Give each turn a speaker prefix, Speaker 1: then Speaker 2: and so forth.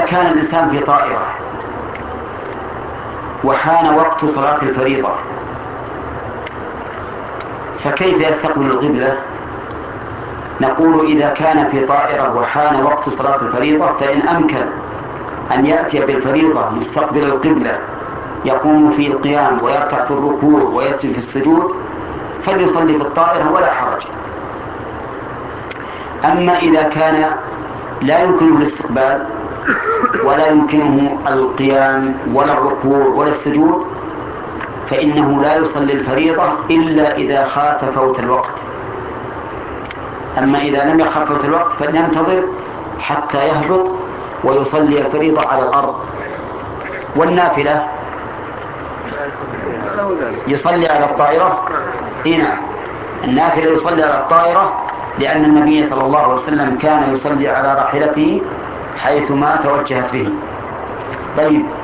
Speaker 1: كان الإنسان في طائرة وحان وقت صلاة الفريضة فكيف يستقبل القبلة؟ نقول إذا كان في طائرة وحان وقت صلاة الفريضة فإن أمكن أن يأتي بالفريضة مستقبل القبلة يقوم في القيام ويركع في الركوع ويسجد في السجود فليصلي في الطائرة ولا حرج. أما إذا كان لا يمكنه الاستقبال ولا يمكنه القيام ولا الركوع ولا السجود فإنه لا يصلي الفريضة إلا إذا خاف فوت الوقت. أما إذا لم يخف فوت الوقت فلينتظر حتى يهبط ويصلي الفريضة على الأرض. والنافلة يصلي على الطائرة. هنا النافلة يصلي على الطائرة لأن النبي صلى الله عليه وسلم كان يصلي على راحلته حيثما توجهت به. طيب